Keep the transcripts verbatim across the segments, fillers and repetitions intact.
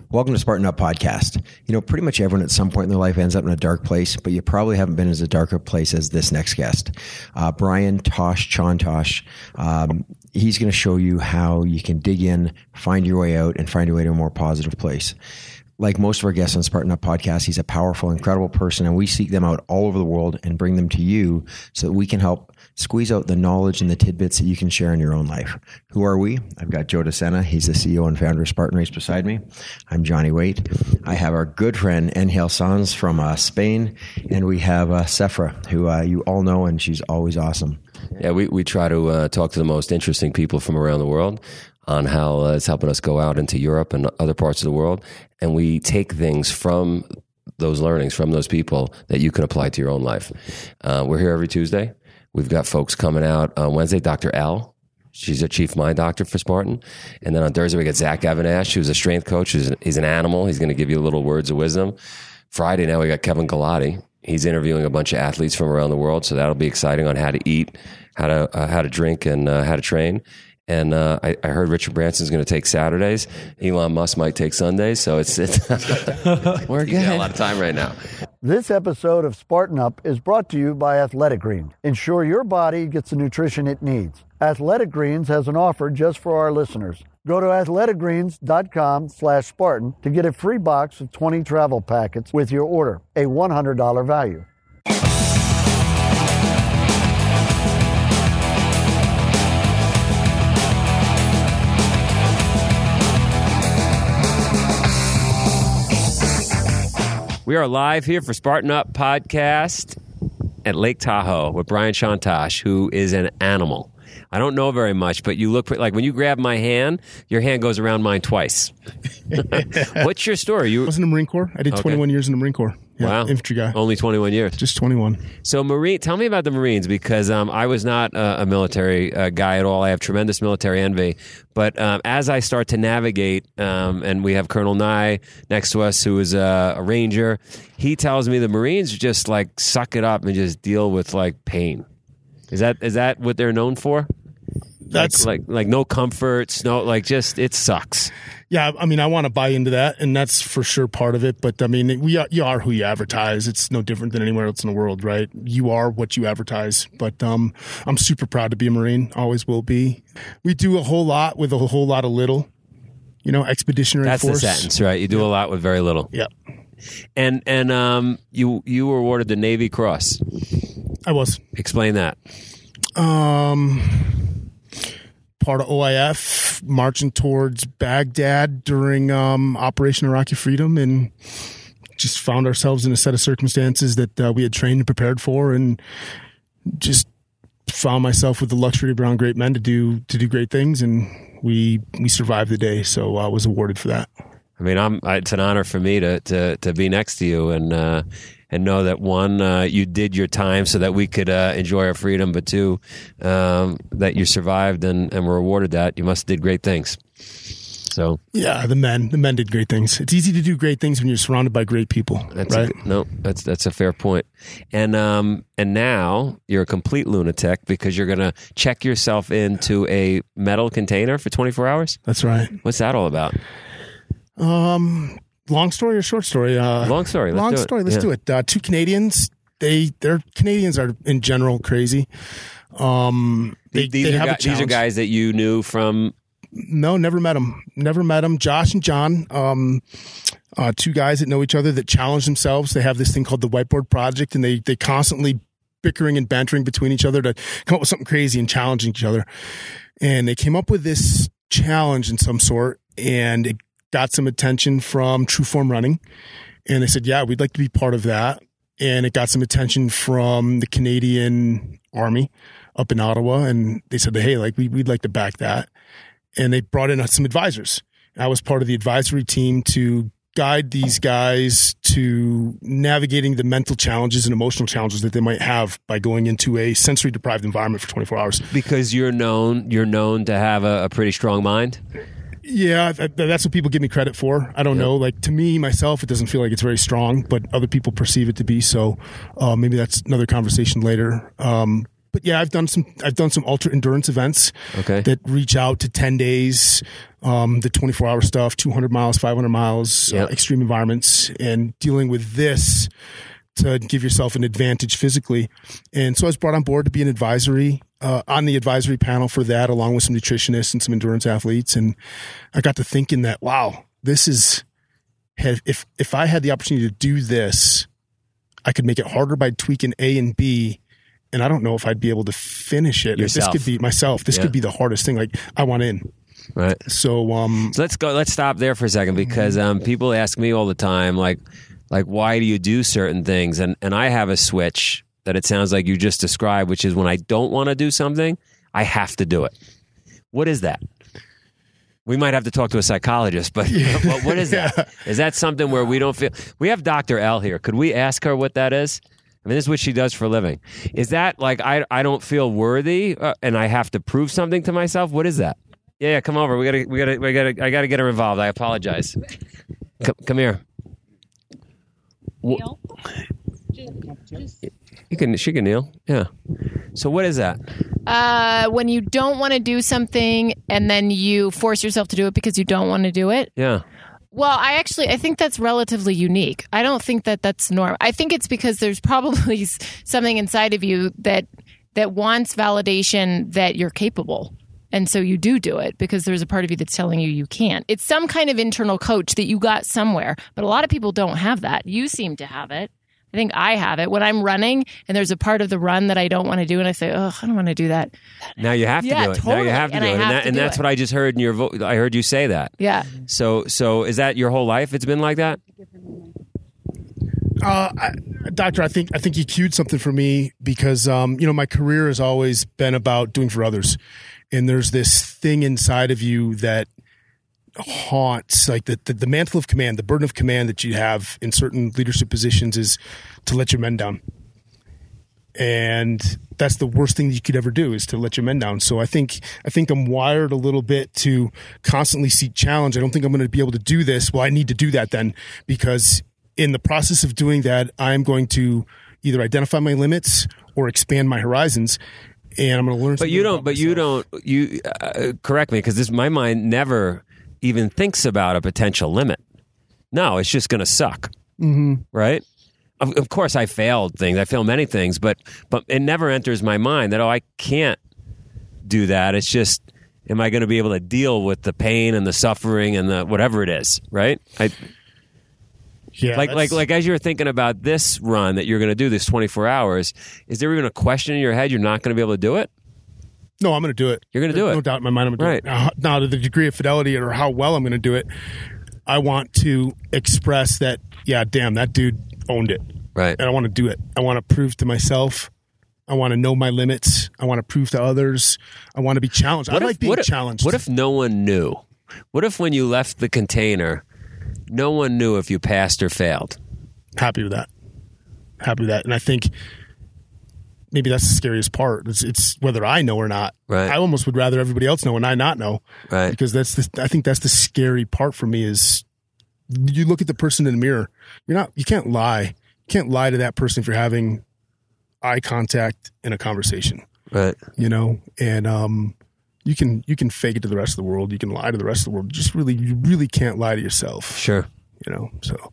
Welcome to Spartan Up Podcast. You know, pretty much everyone at some point in their life ends up in a dark place, but you probably haven't been as a darker place as this next guest. Uh, Brian Tosh Chontosh. Um, he's going to show you how you can dig in, find your way out, and find your way to a more positive place. Like most of our guests on Spartan Up Podcast, he's a powerful, incredible person, and we seek them out all over the world and bring them to you so that we can help squeeze out the knowledge and the tidbits that you can share in your own life. Who are we? I've got Joe DeSena. He's the C E O and founder of Spartan Race beside me. I'm Johnny Waite. I have our good friend Angel Sanz from uh, Spain, and we have uh, Sephra, who uh, you all know, and she's always awesome. Yeah, we, we try to uh, talk to the most interesting people from around the world on how uh, it's helping us go out into Europe and other parts of the world, and we take things from those learnings, from those people that you can apply to your own life. Uh, we're here every Tuesday. We've got folks coming out on Wednesday, Doctor L. She's a chief mind doctor for Spartan. And then on Thursday, we got Zach Evanash, who's a strength coach. He's an, he's an animal. He's going to give you little words of wisdom. Friday, now we got Kevin Galati. He's interviewing a bunch of athletes from around the world, so that'll be exciting on how to eat, how to uh, how to drink, and uh, how to train. And uh, I, I heard Richard Branson's going to take Saturdays. Elon Musk might take Sundays. So it's, it's we're good. Got a lot of time right now. This episode of Spartan Up is brought to you by Athletic Greens. Ensure your body gets the nutrition it needs. Athletic Greens has an offer just for our listeners. Go to athleticgreens.com slash Spartan to get a free box of twenty travel packets with your order, a one hundred dollars value. We are live here for Spartan Up Podcast at Lake Tahoe with Brian Chontosh, who is an animal. I don't know very much, but you look like when you grab my hand, your hand goes around mine twice. What's your story? You I was in the Marine Corps. I did okay. twenty-one years in the Marine Corps. Yeah, wow. Infantry guy. Only twenty-one years. Just twenty-one. So Marine, tell me about the Marines, because um, I was not uh, a military uh, guy at all. I have tremendous military envy. But um, as I start to navigate, um, and we have Colonel Nye next to us, who is a, a Ranger, he tells me the Marines just like suck it up and just deal with like pain. Is that is that what they're known for? That's like, like like no comfort, snow, like just it sucks. Yeah, I mean, I want to buy into that, and that's for sure part of it. But I mean, we are, you are who you advertise. It's no different than anywhere else in the world, right? You are what you advertise. But um, I'm super proud to be a Marine. Always will be. We do a whole lot with a whole lot of little. You know, expeditionary that's force. That's the sentence, right? You do yeah. a lot with very little. Yeah. And and um, you you were awarded the Navy Cross. I was. Explain that. Um. Part of O I F, marching towards Baghdad during um, Operation Iraqi Freedom, and just found ourselves in a set of circumstances that uh, we had trained and prepared for, and just found myself with the luxury of around great men to do to do great things, and we we survived the day, so I uh, was awarded for that. I mean, I'm, it's an honor for me to to, to be next to you and uh, and know that, one, uh, you did your time so that we could uh, enjoy our freedom, but two, um, that you survived and, and were awarded that. You must have did great things. So yeah, the men the men did great things. It's easy to do great things when you're surrounded by great people. That's right? A, no, that's that's a fair point. And um and now you're a complete lunatic because you're going to check yourself into a metal container for twenty-four hours. That's right. What's that all about? Um, long story or short story? Uh, long story. Let's long do story. It. Let's yeah. do it. Uh, two Canadians. They, they're Canadians are in general crazy. Um, they, these, they are have guys, a challenge. these are guys that you knew from. No, never met them. Never met them. Josh and John, um, uh, two guys that know each other that challenge themselves. They have this thing called the Whiteboard Project, and they they constantly bickering and bantering between each other to come up with something crazy and challenging each other. And they came up with this challenge in some sort, and it got some attention from True Form Running. And they said, yeah, we'd like to be part of that. And it got some attention from the Canadian Army up in Ottawa. And they said, hey, like we, we'd like to back that. And they brought in some advisors. I was part of the advisory team to guide these guys to navigating the mental challenges and emotional challenges that they might have by going into a sensory deprived environment for twenty-four hours. Because you're known, you're known to have a, a pretty strong mind. Yeah, that's what people give me credit for. I don't yep. know. Like, to me, myself, it doesn't feel like it's very strong, but other people perceive it to be. So uh, maybe that's another conversation later. Um, but yeah, I've done some. I've done some ultra endurance events. Okay. That reach out to ten days, um, the twenty-four hour stuff, two hundred miles, five hundred miles, Yep. uh, extreme environments, and dealing with this to give yourself an advantage physically. And so I was brought on board to be an advisory uh, on the advisory panel for that, along with some nutritionists and some endurance athletes. And I got to thinking that, wow, this is if if I had the opportunity to do this, I could make it harder by tweaking A and B. And I don't know if I'd be able to finish it. Yourself. This could be myself. This Yeah. could be the hardest thing. Like I want in. Right. So, um, So let's go. Let's stop there for a second because um, people ask me all the time, like, like why do you do certain things? And and I have a switch that it sounds like you just described, which is when I don't want to do something, I have to do it. What is that? We might have to talk to a psychologist, but what, what is that? Yeah. Is that something where we don't feel? We have Doctor L here. Could we ask her what that is? I mean, this is what she does for a living. Is that like I I don't feel worthy uh, and I have to prove something to myself? What is that? Yeah, yeah, come over. We gotta, we gotta, we gotta. I gotta get her involved. I apologize. Come, come here. Kneel. Just, just. You can. She can kneel. Yeah. So what is that? Uh, when you don't want to do something and then you force yourself to do it because you don't want to do it. Yeah. Well, I actually I think that's relatively unique. I don't think that that's normal. I think it's because there's probably s- something inside of you that that wants validation that you're capable. And so you do do it because there's a part of you that's telling you you can't. It's some kind of internal coach that you got somewhere, but a lot of people don't have that. You seem to have it. I think I have it. When I'm running and there's a part of the run that I don't want to do and I say, oh, I don't want to do that. Now you have to Yeah, do it. Now totally. you have to And do I it, and, have that, to and do that's it. what I just heard in your. Vo- I heard you say that. Yeah. So, so is that your whole life? It's been like that. Uh, I, doctor, I think I think you cued something for me because um, you know my career has always been about doing for others, and there's this thing inside of you that haunts, like the, the the mantle of command, the burden of command that you have in certain leadership positions is to let your men down, and that's the worst thing you could ever do is to let your men down. So I think I think I'm wired a little bit to constantly seek challenge. I don't think I'm going to be able to do this. Well, I need to do that then because in the process of doing that, I'm going to either identify my limits or expand my horizons, and I'm going to learn. But you don't. But you don't. You uh, correct me because this my mind never even thinks about a potential limit. No, it's just going to suck. Mm-hmm. Right. Of, of course, I failed things. I failed many things, but but it never enters my mind that oh, I can't do that. It's just, am I going to be able to deal with the pain and the suffering and the whatever it is? Right. I. Yeah, like, that's- like, like, as you're thinking about this run that you're going to do, this twenty-four hours, is there even a question in your head you're not going to be able to do it? No, I'm going to do it. You're gonna do There's it. No doubt in my mind I'm going Right. to do it. Now, now, to the degree of fidelity or how well I'm going to do it, I want to express that, yeah, damn, that dude owned it. Right. And I want to do it. I want to prove to myself. I want to know my limits. I want to prove to others. I want to be challenged. I like being what if, challenged. What if no one knew? What if when you left the container, no one knew if you passed or failed? Happy with that. Happy with that. And I think maybe that's the scariest part. It's, it's whether I know or not. Right. I almost would rather everybody else know and I not know. Right. Because that's the, I think that's the scary part for me is you look at the person in the mirror. You're not, you can't lie. You can't lie to that person if you're having eye contact in a conversation, Right. you know? And, um, you can, you can fake it to the rest of the world. You can lie to the rest of the world. Just really, you really can't lie to yourself, Sure. you know? So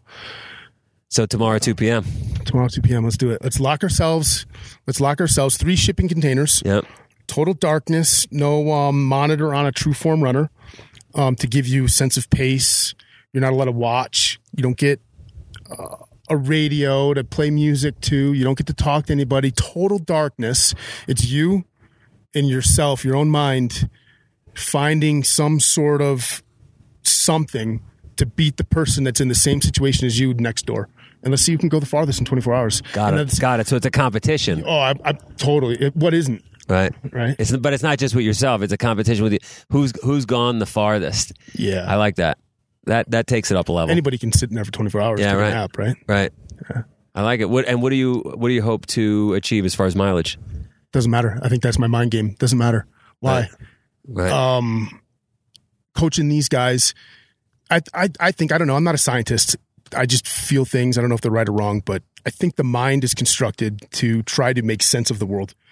So tomorrow, two p.m. tomorrow, two p.m. Let's do it. Let's lock ourselves. Let's lock ourselves. Three shipping containers. Yep. Total darkness. No um, monitor on a true form runner um, to give you a sense of pace. You're not allowed to watch. You don't get uh, a radio to play music to. You don't get to talk to anybody. Total darkness. It's you and yourself, your own mind, finding some sort of something to beat the person that's in the same situation as you next door. And let's see who can go the farthest in twenty-four hours. Got And it. that's- Got it. So it's a competition. Oh, I, I totally. It, what isn't? Right. Right. It's but it's not just with yourself. It's a competition with you. Who's who's gone the farthest? Yeah. I like that. That that takes it up a level. Anybody can sit in there for twenty-four hours. Yeah, take right. A nap, right? Right. I like it. What and what do you what do you hope to achieve as far as mileage? Doesn't matter. I think that's my mind game. Doesn't matter. Why? Right. Um, coaching these guys, I, I, I think, I don't know. I'm not a scientist. I just feel things. I don't know if they're right or wrong, but I think the mind is constructed to try to make sense of the world.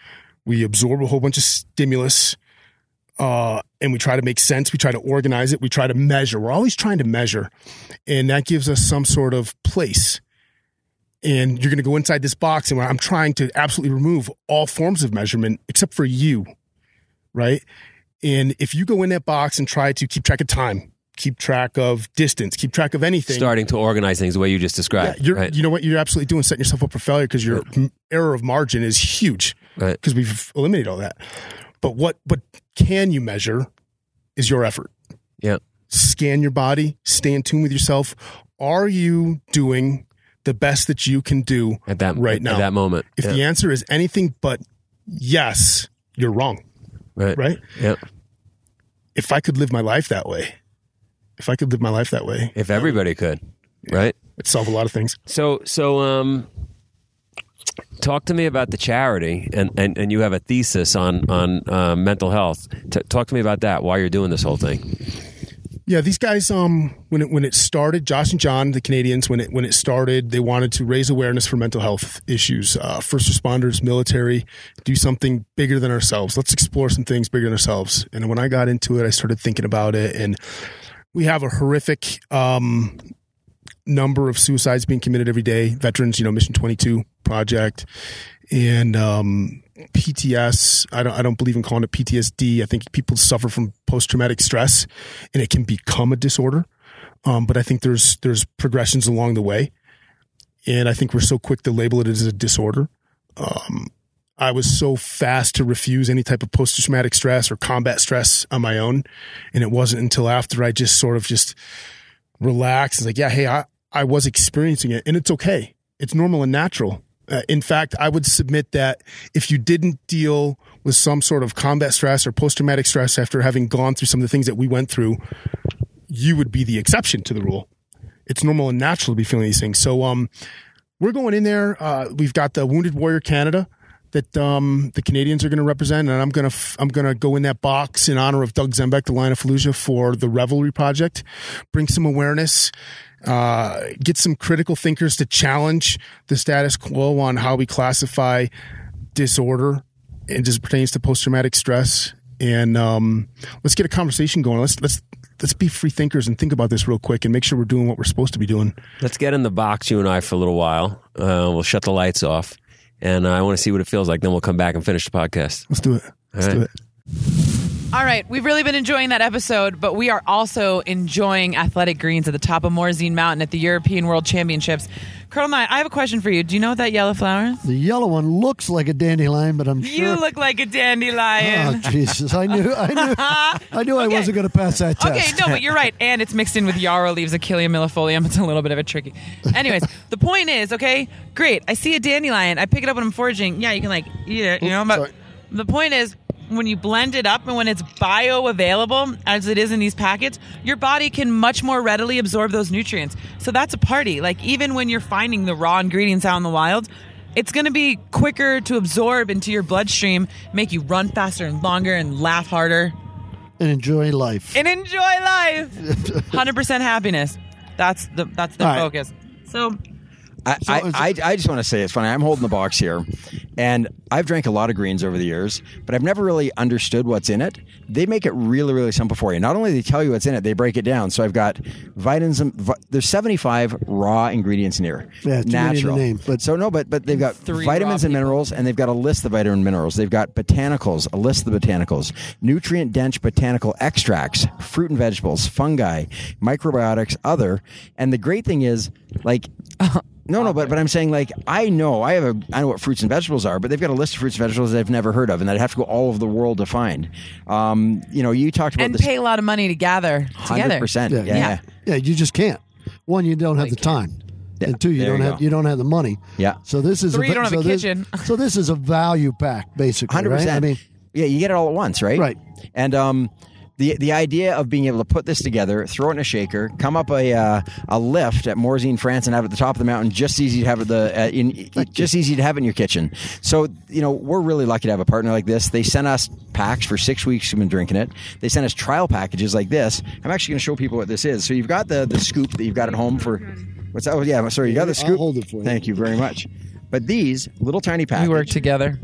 We absorb a whole bunch of stimulus, uh, and we try to make sense. We try to organize it. We try to measure. We're always trying to measure, and that gives us some sort of place. And you're going to go inside this box, and I'm trying to absolutely remove all forms of measurement except for you, right? And if you go in that box and try to keep track of time, keep track of distance, keep track of anything. Starting to organize things the way you just described. Yeah, you're, right? You know what you're absolutely doing? Setting yourself up for failure because your Right. error of margin is huge Right. because we've eliminated all that. But what, what can you measure is your effort. Yeah. Scan your body, stay in tune with yourself. Are you doing the best that you can do At that right at, now? At that moment. If yeah. the answer is anything but yes, you're wrong, Right. right? Yeah. If I could live my life that way, if I could live my life that way, If everybody could, right? it'd solve a lot of things. So, so, um, talk to me about the charity, and, and, and you have a thesis on on uh, mental health. T- talk to me about that. Why you're doing this whole thing? Yeah, these guys, um, when it when it started, Josh and John, the Canadians, when it when it started, they wanted to raise awareness for mental health issues. Uh, first responders, military, do something bigger than ourselves. Let's explore some things bigger than ourselves. And when I got into it, I started thinking about it, and we have a horrific um, number of suicides being committed every day. Veterans, you know, Mission twenty-two project, and um, P T S. I don't. I don't believe in calling it P T S D. I think people suffer from post traumatic stress, and it can become a disorder. Um, but I think there's there's progressions along the way, and I think we're so quick to label it as a disorder. Um, I was so fast to refuse any type of post traumatic stress or combat stress on my own, and it wasn't until after I just sort of just relaxed and like, yeah, hey, I I was experiencing it, and it's okay. It's normal and natural. Uh, in fact, I would submit that if you didn't deal with some sort of combat stress or post-traumatic stress after having gone through some of the things that we went through, you would be the exception to the rule. It's normal and natural to be feeling these things. So um, we're going in there. Uh, we've got the Wounded Warrior Canada that um, the Canadians are going to represent, and I'm going to f- I'm going to go in that box in honor of Doug Zembeck, the Lion of Fallujah, for the Revelry Project, bring some awareness. Uh, get some critical thinkers to challenge the status quo on how we classify disorder and as it pertains to post-traumatic stress. And um, let's get a conversation going. Let's let's let's be free thinkers and think about this real quick and make sure we're doing what we're supposed to be doing. Let's get in the box, you and I, for a little while. Uh, we'll shut the lights off, and I want to see what it feels like. Then we'll come back and finish the podcast. Let's do it. Let's All do right. it. All right, we've really been enjoying that episode, but we are also enjoying Athletic Greens at the top of Morzine Mountain at the European World Championships. Colonel Nye, I have a question for you. Do you know what that yellow flower is? The yellow one looks like a dandelion, but I'm sure. You look like a Oh dandelion. Jesus! I knew, I knew, I knew I Okay. wasn't going to pass that test. Okay, no, but you're right. And it's mixed in with yarrow leaves, Achillea millefolium. It's a little bit of a tricky. Anyways, the point is, okay, great. I see a dandelion. I pick it up when I'm foraging. Yeah, you can like eat it, you know, but sorry. the point is, when you blend it up and when it's bioavailable, as it is in these packets, your body can much more readily absorb those nutrients. So that's a party. Like, even when you're finding the raw ingredients out in the wild, it's going to be quicker to absorb into your bloodstream, make you run faster and longer and laugh harder And enjoy life. and enjoy life. one hundred percent happiness. That's the that's the All right. focus. So I, So I, is- I, I just want to say it's funny. I'm holding the box here, and I've drank a lot of greens over the years, but I've never really understood what's in it. They make it really, really simple for you. Not only do they tell you what's in it, they break it down. So I've got vitamins. And, vi- there's seventy-five raw ingredients in here. Yeah, too many to natural. name, but- so no, but but they've got Three vitamins raw and people. minerals, and they've got a list of vitamin and minerals. They've got botanicals, a list of the botanicals, nutrient-dense botanical extracts, fruit and vegetables, fungi, microbiotics, other. And the great thing is, like. No, no, but but I'm saying, like, I know I have a I know what fruits and vegetables are, but they've got a list of fruits and vegetables that I've never heard of, and that I have to go all over the world to find. Um, you know, you talked about and this pay a lot of money to gather together. hundred percent. Yeah. Yeah, Yeah. yeah, Yeah, you just can't. One, you don't have the can't. time, Yeah, and two, you there don't you have go. you don't have the money. Yeah. So this is Three, a, you don't have so a this, kitchen. So this is a value pack, basically. hundred right? percent. I mean, yeah, you get it all at once, right? Right. And um, the the idea of being able to put this together, throw it in a shaker, come up a uh, a lift at Morzine, France, and have it at the top of the mountain, just easy to have it the uh, in just easy to have it in your kitchen. So you know, we're really lucky to have a partner like this. They sent us packs for six weeks. We've been drinking it. They sent us trial packages like this. I'm actually going to show people what this is. So you've got the the scoop that you've got at home for what's that? Oh, yeah, sorry, you got the I'll scoop. hold it for you. Thank you very much. But these little tiny We packages. work together.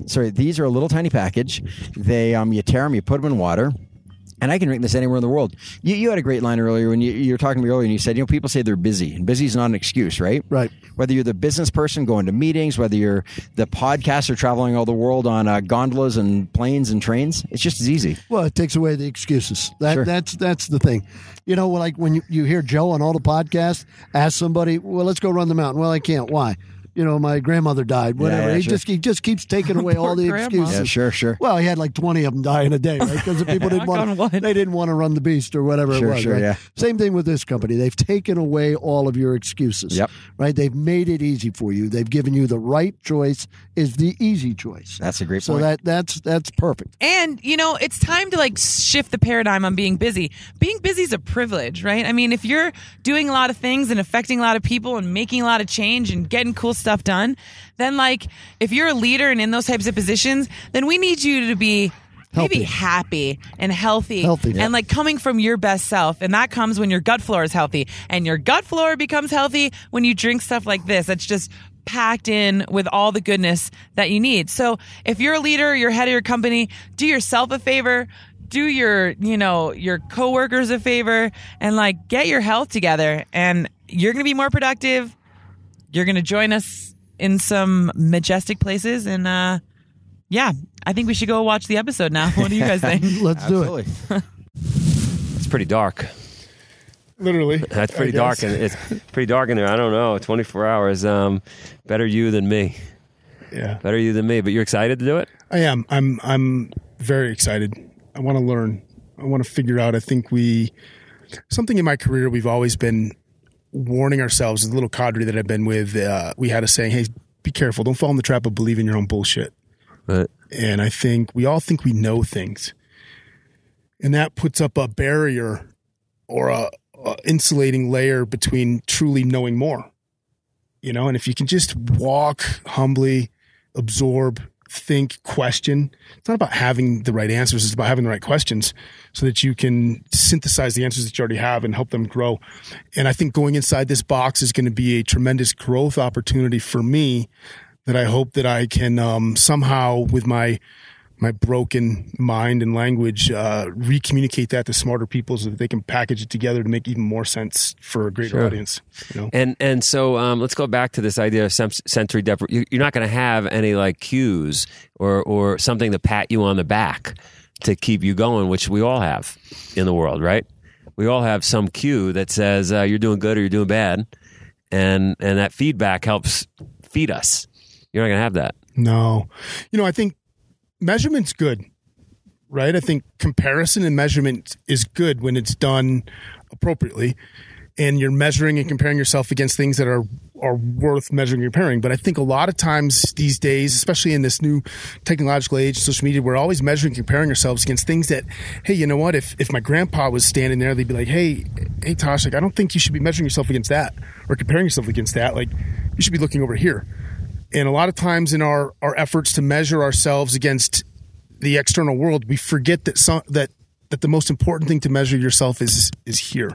sorry, these are a little tiny package. They, um, you tear them, you put them in water. And I can drink this anywhere in the world. You, you had a great line earlier when you, you were talking to me earlier, and you said, you know, people say they're busy, and busy is not an excuse, right? Right. Whether you're the business person going to meetings, whether you're the podcaster traveling all the world on uh, gondolas and planes and trains, it's just as easy. Well, it takes away the excuses. That Sure. that's that's the thing. You know, like when you, you hear Joe on all the podcasts ask somebody, "Well, let's go run the mountain." Well, I can't. Why? You know, my grandmother died. Whatever. yeah, he sure. just he just keeps taking away all the grandma. excuses. Yeah, sure, sure. Well, he had like twenty of them die in a day, right? Because the people didn't Knock on want wood. they didn't want to run the beast or whatever Sure, it was. sure, right? yeah. Same thing with this company. They've taken away all of your excuses. Yep. Right. They've made it easy for you. They've given you the right choice is the easy choice. That's a great so point. that that's that's perfect. And, you know, it's time to like shift the paradigm on being busy. Being busy is a privilege, right? I mean, if you're doing a lot of things and affecting a lot of people and making a lot of change and getting cool stuff done, then like if you're a leader and in those types of positions, then we need you to be Healthy. maybe happy and healthy, Healthy. and Yeah. like coming from your best self. And that comes when your gut flora is healthy, and your gut flora becomes healthy when you drink stuff like this. That's just packed in with all the goodness that you need. So if you're a leader, you're head of your company, do yourself a favor, do your, you know, your coworkers a favor, and like get your health together, and you're going to be more productive. You're going to join us in some majestic places. And, uh, yeah, I think we should go watch the episode now. What do you guys think? Let's do it. Absolutely. It's pretty dark. Literally. That's pretty I dark, guess. and it's pretty dark in there. I don't know. twenty-four hours. Um, better you than me. Yeah. Better you than me. But you're excited to do it? I am. I'm. I'm very excited. I want to learn. I want to figure out. I think we something in my career we've always been warning ourselves. The little cadre that I've been with, uh, we had a saying, "Hey, be careful. Don't fall in the trap of believing your own bullshit." But And I think we all think we know things, and that puts up a barrier or a, a insulating layer between truly knowing more. You know, and if you can just walk humbly, absorb, think, question. It's not about having the right answers. It's about having the right questions so that you can synthesize the answers that you already have and help them grow. And I think going inside this box is going to be a tremendous growth opportunity for me that I hope that I can um, somehow with my my broken mind and language uh, recommunicate that to smarter people so that they can package it together to make even more sense for a greater Sure. audience. You know? And and so um, let's go back to this idea of sem- sensory deprivation. You're not going to have any like cues or or something to pat you on the back to keep you going, which we all have in the world, right? We all have some cue that says uh, you're doing good or you're doing bad, and and that feedback helps feed us. You're not going to have that. No. You know, I think measurement's good, right? I think comparison and measurement is good when it's done appropriately. And you're measuring and comparing yourself against things that are, are worth measuring and comparing. But I think a lot of times these days, especially in this new technological age, social media, we're always measuring and comparing ourselves against things that, hey, you know what? If if my grandpa was standing there, they'd be like, hey, hey, Tosh, like, I don't think you should be measuring yourself against that or comparing yourself against that. Like, you should be looking over here. And a lot of times in our, our efforts to measure ourselves against the external world, we forget that some, that that the most important thing to measure yourself is is here.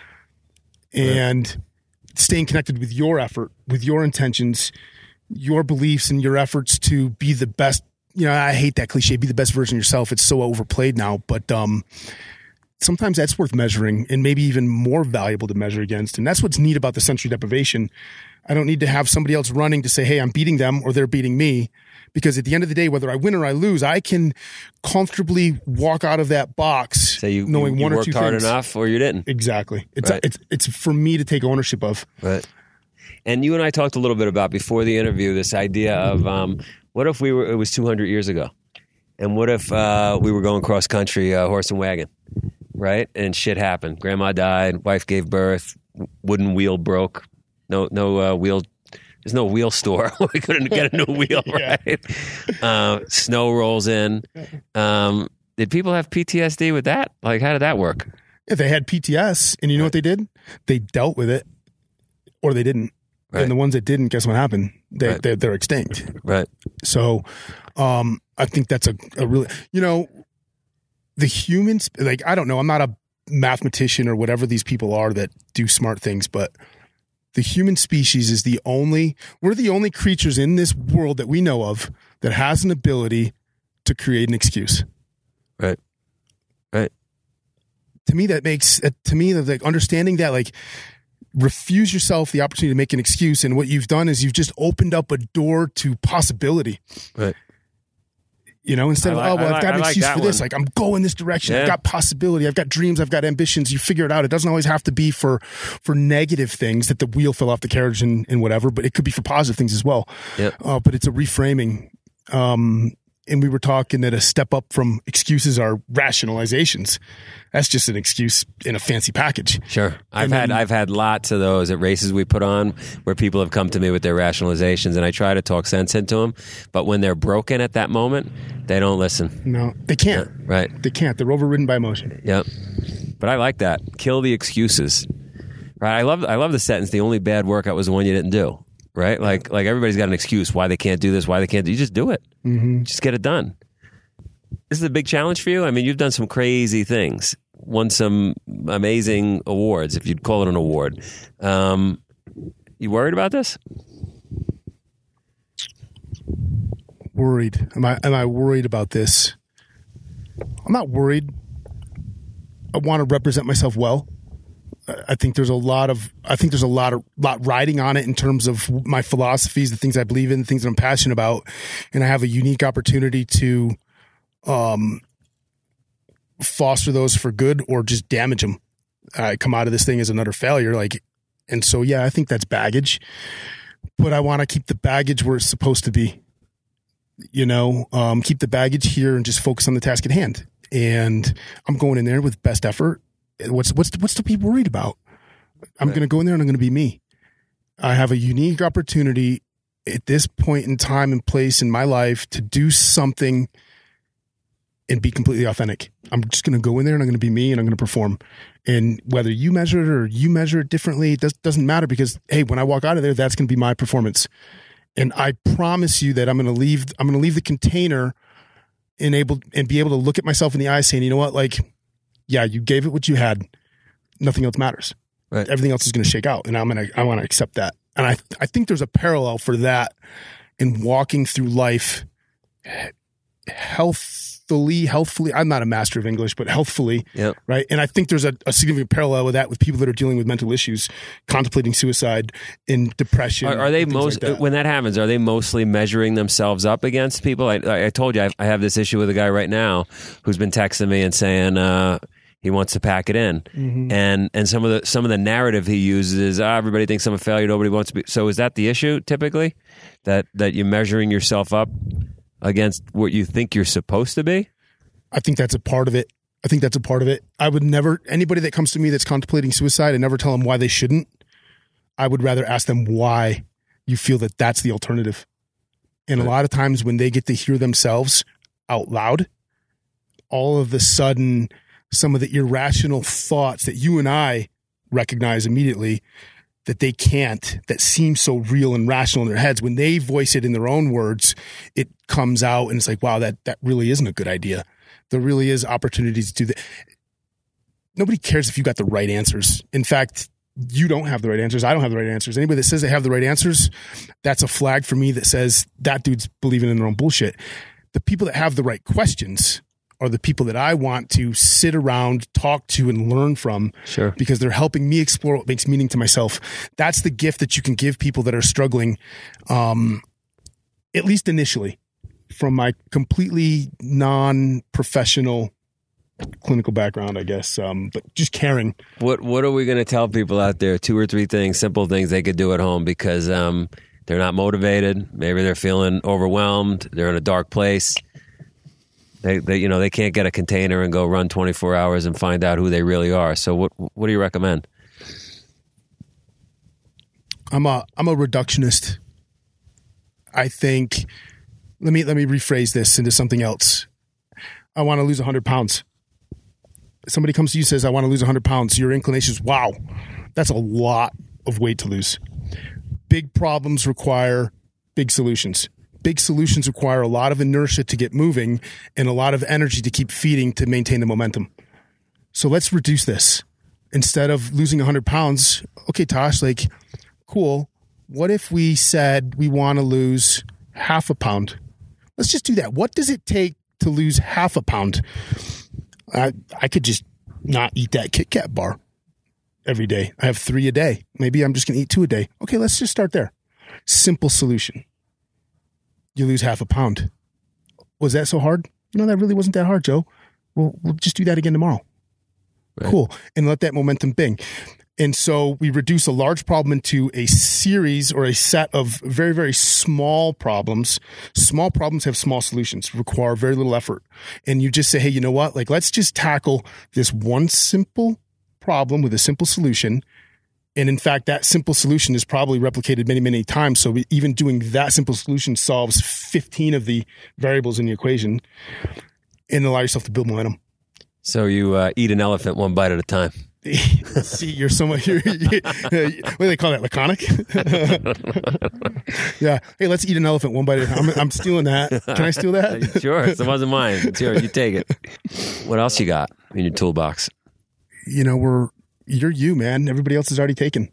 And right. Staying connected with your effort, with your intentions, your beliefs, and your efforts to be the best. You know, I hate that cliche, be the best version of yourself. It's so overplayed now, but um, sometimes that's worth measuring and maybe even more valuable to measure against. And that's what's neat about the sensory deprivation. I don't need to have somebody else running to say, hey, I'm beating them or they're beating me. Because at the end of the day, whether I win or I lose, I can comfortably walk out of that box So you, knowing you, you one or worked two hard things. enough or you didn't. Exactly. It's, Right. it's, it's for me to take ownership of. Right. And you and I talked a little bit about before the interview this idea of um, what if we were, it was two hundred years ago. And what if uh, we were going cross country, uh, horse and wagon, right? And shit happened. Grandma died, wife gave birth, wooden wheel broke. No, no uh, wheel. There's no wheel store. We couldn't get a new wheel, Yeah. right? Uh, snow rolls in. Um, did people have P T S D with that? Like, how did that work? If they had P T S, and you know what they did? They dealt with it, or they didn't. Right. And the ones that didn't, guess what happened? They, Right. they're, they're extinct. Right. So um, I think that's a, a really, you know, the humans, like, I don't know, I'm not a mathematician or whatever these people are that do smart things, but the human species is the only, we're the only creatures in this world that we know of that has an ability to create an excuse. Right. Right. To me, that makes, to me, like understanding that, like, refuse yourself the opportunity to make an excuse. And what you've done is you've just opened up a door to possibility. Right. You know, instead of, I like- oh, well, I I've got an like excuse that for this. one. Like, I'm going this direction. I've Yeah. got possibility. I've got dreams. I've got ambitions. You figure it out. It doesn't always have to be for, for negative things that the wheel fell off the carriage and, and whatever, but it could be for positive things as well. Yep. Uh, but it's a reframing. Um, and we were talking that a step up from excuses are rationalizations. That's just an excuse in a fancy package. Sure. I've I had mean- I've had lots of those at races we put on where people have come to me with their rationalizations, and I try to talk sense into them. But when they're broken at that moment, they don't listen. No, they can't. Right. They can't. They're overridden by emotion. Yep. But I like that. Kill the excuses. Right. I love I love the sentence. The only bad workout was the one you didn't do. Right. Like like everybody's got an excuse why they can't do this, why they can't do. You just do it. Mm-hmm. Just get it done. This is a big challenge for you. I mean, you've done some crazy things, won some amazing awards, if you'd call it an award. Um, you worried about this? Worried. Am I, am I worried about this? I'm not worried. I want to represent myself well. I think there's a lot of, I think there's a lot of, lot riding on it in terms of my philosophies, the things I believe in, the things that I'm passionate about. And I have a unique opportunity to, um, foster those for good or just damage them. I come out of this thing as another failure. Like, and so, yeah, I think that's baggage, but I want to keep the baggage where it's supposed to be, you know, um, keep the baggage here and just focus on the task at hand. And I'm going in there with best effort. What's, what's, what's to be worried about? I'm going to go in there and I'm going to be me. I have a unique opportunity at this point in time and place in my life to do something and be completely authentic. I'm just going to go in there and I'm going to be me and I'm going to perform. And whether you measure it or you measure it differently, it does, doesn't matter because, hey, when I walk out of there, that's going to be my performance. And I promise you that I'm going to leave, I'm going to leave the container and able and be able to look at myself in the eye saying, you know what, like, yeah, you gave it what you had. Nothing else matters. Right. Everything else is going to shake out. And I'm going to, I want to accept that. And I, I think there's a parallel for that in walking through life healthfully, healthfully. I'm not a master of English, but healthfully. Yep. Right. And I think there's a, a significant parallel with that with people that are dealing with mental issues, contemplating suicide and depression. Are, are they and things most like that. when that happens? Are they mostly measuring themselves up against people? I, I told you I, I have this issue with a guy right now who's been texting me and saying uh, he wants to pack it in, Mm-hmm. and and some of the some of the narrative he uses is ah, everybody thinks I'm a failure, nobody wants to be. So is that the issue typically that that you're measuring yourself up against what you think you're supposed to be? I think that's a part of it. I think that's a part of it. I would never, anybody that comes to me that's contemplating suicide, I never tell them why they shouldn't. I would rather ask them why you feel that that's the alternative. And Right. a lot of times when they get to hear themselves out loud, all of a sudden, some of the irrational thoughts that you and I recognize immediately that they can't, that seem so real and rational in their heads, when they voice it in their own words, it comes out and it's like, wow, that, that really isn't a good idea. There really is opportunities to do that. Nobody cares if you got the right answers. In fact, you don't have the right answers. I don't have the right answers. Anybody that says they have the right answers, that's a flag for me that says that dude's believing in their own bullshit. The people that have the right questions are the people that I want to sit around, talk to, and learn from. Sure. Because they're helping me explore what makes meaning to myself. That's the gift that you can give people that are struggling, um, at least initially, from my completely non-professional clinical background, I guess, um, but just caring. What What are we going to tell people out there? Two or three things, simple things they could do at home because um, they're not motivated. Maybe they're feeling overwhelmed. They're in a dark place. They, they, you know, they can't get a container and go run twenty-four hours and find out who they really are. So, what what do you recommend? I'm a I'm a reductionist. I think. Let me let me rephrase this into something else. I want to lose one hundred pounds. Somebody comes to you and says, I want to lose one hundred pounds. Your inclination is, wow, that's a lot of weight to lose. Big problems require big solutions. Big solutions require a lot of inertia to get moving and a lot of energy to keep feeding to maintain the momentum. So let's reduce this. Instead of losing one hundred pounds, okay, Tosh, like, cool. What if we said we want to lose half a pound? Let's just do that. What does it take to lose half a pound? I, I could just not eat that Kit Kat bar every day. I have three a day. Maybe I'm just going to eat two a day. Okay, let's just start there. Simple solution. You lose half a pound. Was that so hard? No, that really wasn't that hard, Joe. Well, we'll just do that again tomorrow. Right. Cool. And let that momentum bing. And so we reduce a large problem into a series or a set of very, very small problems. Small problems have small solutions, require very little effort. And you just say, hey, you know what? Like, let's just tackle this one simple problem with a simple solution. And in fact, that simple solution is probably replicated many, many times. So even doing that simple solution solves fifteen of the variables in the equation and allow yourself to build momentum. So you uh, eat an elephant one bite at a time. See, you're so much, you're, you, what do they call that, laconic? Yeah. Hey, let's eat an elephant one bite at a time. I'm, I'm stealing that. Can I steal that? Sure. It wasn't mine. It's yours. You take it. What else you got in your toolbox? You know, we're, you're you, man. Everybody else is already taken.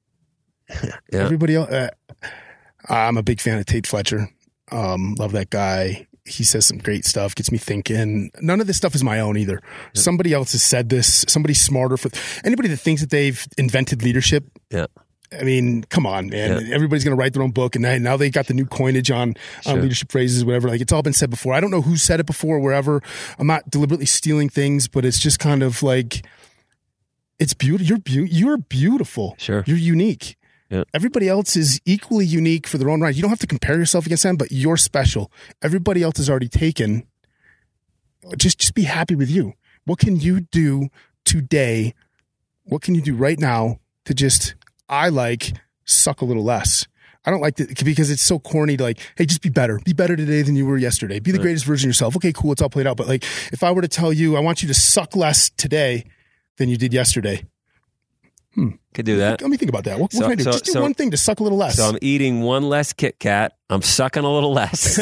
Yeah. Everybody else. Uh, I'm a big fan of Tate Fletcher. Um, love that guy. He says some great stuff, gets me thinking. None of this stuff is my own either. Yep. Somebody else has said this. Somebody smarter. For anybody that thinks that they've invented leadership. Yeah. I mean, come on, man. Yeah. Everybody's going to write their own book, and now they got the new coinage on, sure. on leadership phrases, whatever. Like, it's all been said before. I don't know who said it before, wherever. I'm not deliberately stealing things, but it's just kind of like, it's beautiful. You're be- You're beautiful. Sure. You're unique. Yeah. Everybody else is equally unique for their own right. You don't have to compare yourself against them, but you're special. Everybody else is already taken. Just, just be happy with you. What can you do today? What can you do right now to just, I like, suck a little less? I don't like that because it's so corny to like, hey, just be better. Be better today than you were yesterday. Be the right. greatest version of yourself. Okay, cool. It's all played out. But like, if I were to tell you, I want you to suck less today than you did yesterday. Hmm. Could do that. Let me think about that. What, what so, can I do? So, Just do so, one thing to suck a little less. So I'm eating one less Kit Kat. I'm sucking a little less.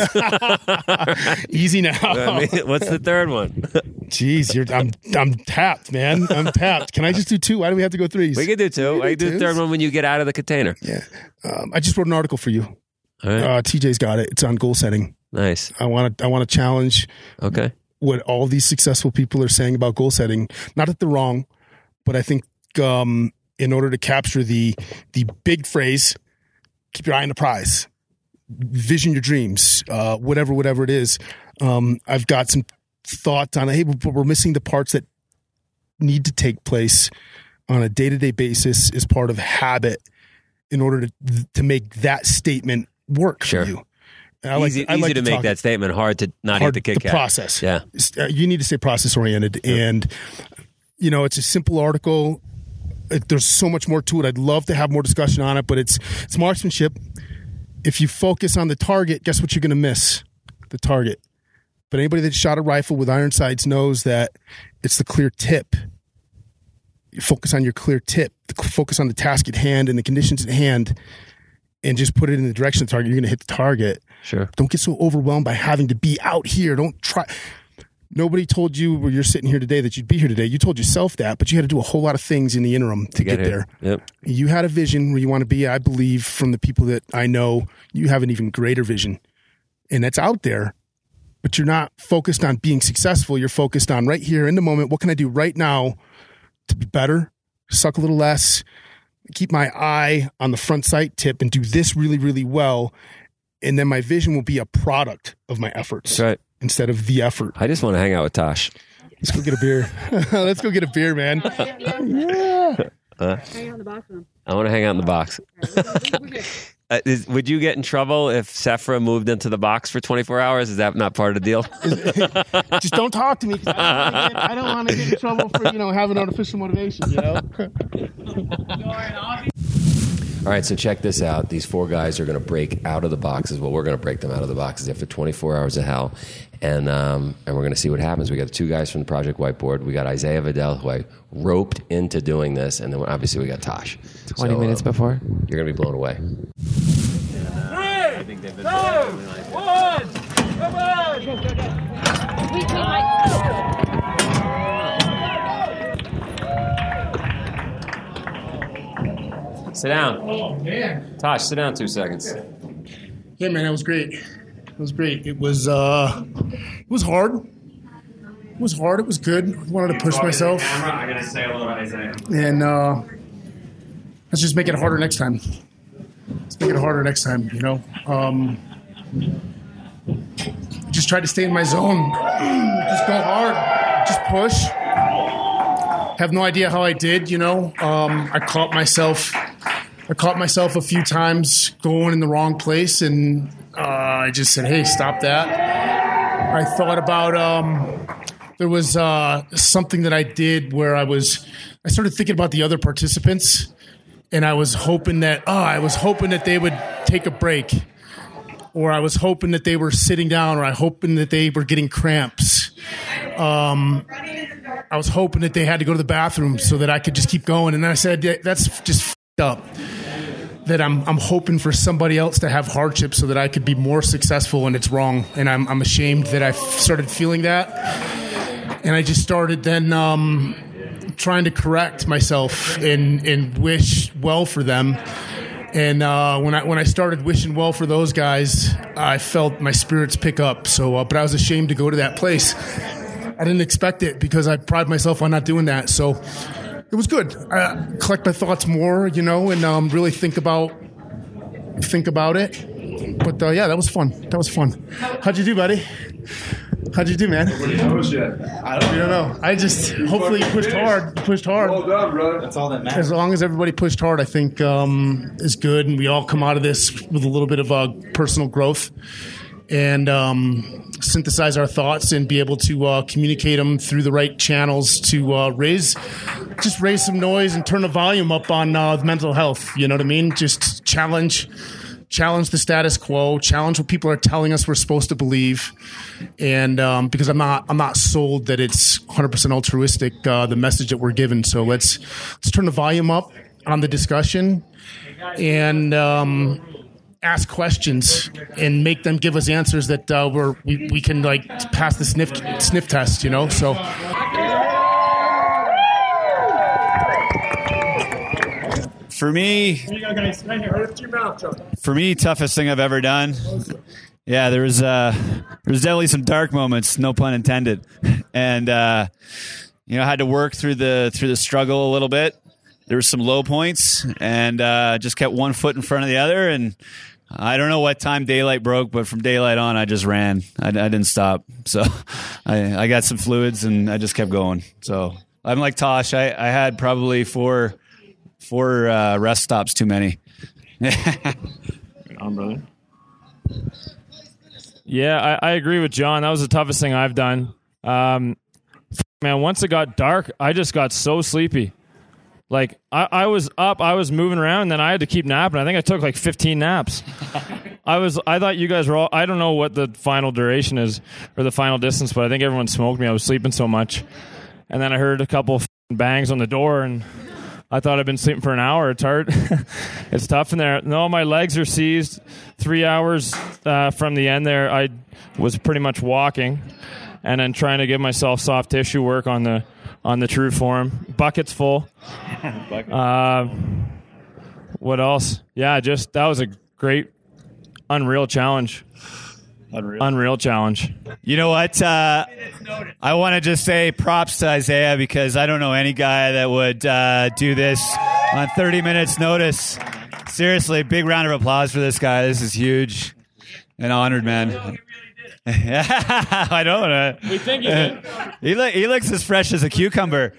Easy now. I mean, what's the third one? Jeez, you're, I'm I'm tapped, man. I'm tapped. Can I just do two? Why do we have to go threes? We can do two. I can do the third one when you get out of the container. Yeah. Um, I just wrote an article for you. All right. Uh, T J's got it. It's on goal setting. Nice. I want to I want to challenge. Okay. What all these successful people are saying about goal setting. Not that they're wrong, but I think. Um, In order to capture the the big phrase, keep your eye on the prize, vision your dreams, uh, whatever whatever it is. Um, I've got some thoughts on, hey, but we're missing the parts that need to take place on a day to day basis as part of habit in order to to make that statement work sure. for you. I like, easy I like easy to, to make that statement, hard to not hard hit the Kit Kat. Process. Yeah, you need to stay process oriented, yeah. and you know it's a simple article. There's so much more to it. I'd love to have more discussion on it, but it's it's marksmanship. If you focus on the target, guess what you're going to miss? The target. But anybody that shot a rifle with iron sights knows that it's the clear tip. You focus on your clear tip. Focus on the task at hand and the conditions at hand, and just put it in the direction of the target. You're going to hit the target. Sure. Don't get so overwhelmed by having to be out here. Don't try... Nobody told you where you're sitting here today that you'd be here today. You told yourself that, but you had to do a whole lot of things in the interim to, to get, get there. Yep. You had a vision where you want to be. I believe from the people that I know, you have an even greater vision. And that's out there, but you're not focused on being successful. You're focused on right here in the moment. What can I do right now to be better, suck a little less, keep my eye on the front sight tip and do this really, really well. And then my vision will be a product of my efforts. That's right. Instead of the effort. I just want to hang out with Tosh. Let's go get a beer. Let's go get a beer, man. Yeah. Uh, hang out in the box. I want to hang out in the box. uh, is, would you get in trouble if Sephora moved into the box for twenty-four hours? Is that not part of the deal? Just don't talk to me. I don't want to get in trouble for, you know, having artificial motivation, you know? All right, so check this out. These four guys are going to break out of the boxes. Well, we're going to break them out of the boxes after twenty-four hours of hell, and um, and we're going to see what happens. We got two guys from the Project Whiteboard. We got Isaiah Vidal, who I roped into doing this, and then obviously we got Tosh. Twenty so, minutes um, before, you're going to be blown away. Three, two, one, come on! We, we might... Sit down. Oh, man. Tosh, sit down two seconds. Yeah, man, that was great. was great. It was uh, it was hard. It was hard. It was good. I wanted to push myself. I gotta say a little about Isaiah. And uh, let's just make it harder next time. Let's make it harder next time. You know, um, just tried to stay in my zone. Just go hard. Just push. Have no idea how I did. You know, um, I caught myself. I caught myself a few times going in the wrong place, and uh, I just said, "Hey, stop that." I thought about. Um, There was uh, something that I did where I was, I started thinking about the other participants, and I was hoping that, oh, I was hoping that they would take a break, or I was hoping that they were sitting down, or I hoping that they were getting cramps. Um, I was hoping that they had to go to the bathroom so that I could just keep going. And then I said, yeah, that's just f***ed up. That I'm I'm hoping for somebody else to have hardship so that I could be more successful, and it's wrong. And I'm I'm ashamed that I started feeling that. And I just started then um, trying to correct myself and, and wish well for them. And uh, when I when I started wishing well for those guys, I felt my spirits pick up. So, uh, but I was ashamed to go to that place. I didn't expect it because I pride myself on not doing that. So it was good. I collect my thoughts more, you know, and um, really think about think about it. But uh, yeah, that was fun. That was fun. How'd you do, buddy? How'd you do, man? Nobody knows yet. I don't, don't know. I just You hopefully you fucking pushed finished. hard. You pushed hard. Well done, brother. That's all that matters. As long as everybody pushed hard, I think um, is good, and we all come out of this with a little bit of uh, personal growth and um, synthesize our thoughts and be able to uh, communicate them through the right channels to uh, raise, just raise some noise and turn the volume up on uh, mental health. You know what I mean? Just challenge. Challenge the status quo, challenge what people are telling us we're supposed to believe, and um, because I'm not, I'm not sold that it's one hundred percent altruistic, uh, the message that we're given. So let's let's turn the volume up on the discussion, and um, ask questions and make them give us answers that uh, we're we, we can like pass the sniff sniff test. You know, so. For me, for me, toughest thing I've ever done. Yeah, there was uh, there was definitely some dark moments, no pun intended, and uh, you know, I had to work through the through the struggle a little bit. There were some low points, and uh, just kept one foot in front of the other. And I don't know what time daylight broke, but from daylight on, I just ran. I, I didn't stop. So I, I got some fluids, and I just kept going. So I'm like Tosh. I, I had probably four. Four uh, rest stops too many. on, brother. Yeah, I, I agree with John. That was the toughest thing I've done. Um, man, once it got dark, I just got so sleepy. Like, I, I was up, I was moving around, and then I had to keep napping. I think I took like fifteen naps. I was. I thought you guys were all, I don't know what the final duration is or the final distance, but I think everyone smoked me. I was sleeping so much. And then I heard a couple of bangs on the door, and I thought I'd been sleeping for an hour. It's hard. It's tough in there. No, my legs are seized. Three hours uh, from the end there, I was pretty much walking and then trying to give myself soft tissue work on the on the true form. Buckets full. Uh, what else? Yeah, just that was a great, unreal challenge. Unreal. Unreal challenge. You know what? Uh, I want to just say props to Isaiah because I don't know any guy that would uh, do this on thirty minutes notice. Seriously, big round of applause for this guy. This is huge and honored, man. I don't know. We think he did. he, lo- he looks as fresh as a cucumber.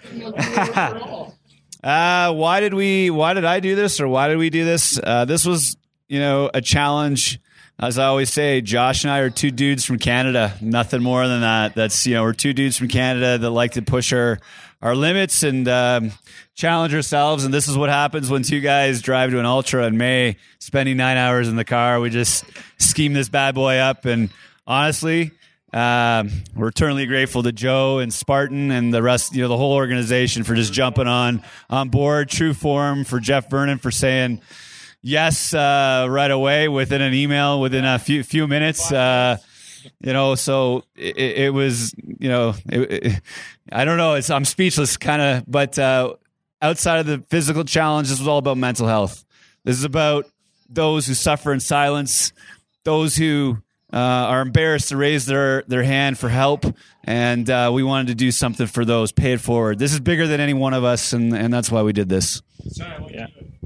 uh, why did we? Why did I do this, or why did we do this? Uh, this was, you know, a challenge. As I always say, Josh and I are two dudes from Canada. Nothing more than that. That's, you know, we're two dudes from Canada that like to push our, our limits and um, challenge ourselves. And this is what happens when two guys drive to an ultra in May, spending nine hours in the car. We just scheme this bad boy up. And honestly, um, we're eternally grateful to Joe and Spartan and the rest, you know, the whole organization for just jumping on on board. True Form, for Jeff Vernon for saying yes, uh, right away within an email, within a few few minutes. Uh, you know, so it, it was, you know, it, it, I don't know. It's, I'm speechless, kind of. But uh, outside of the physical challenge, this was all about mental health. This is about those who suffer in silence, those who uh, are embarrassed to raise their, their hand for help, and uh, we wanted to do something for those, pay it forward. This is bigger than any one of us, and, and that's why we did this. Yeah.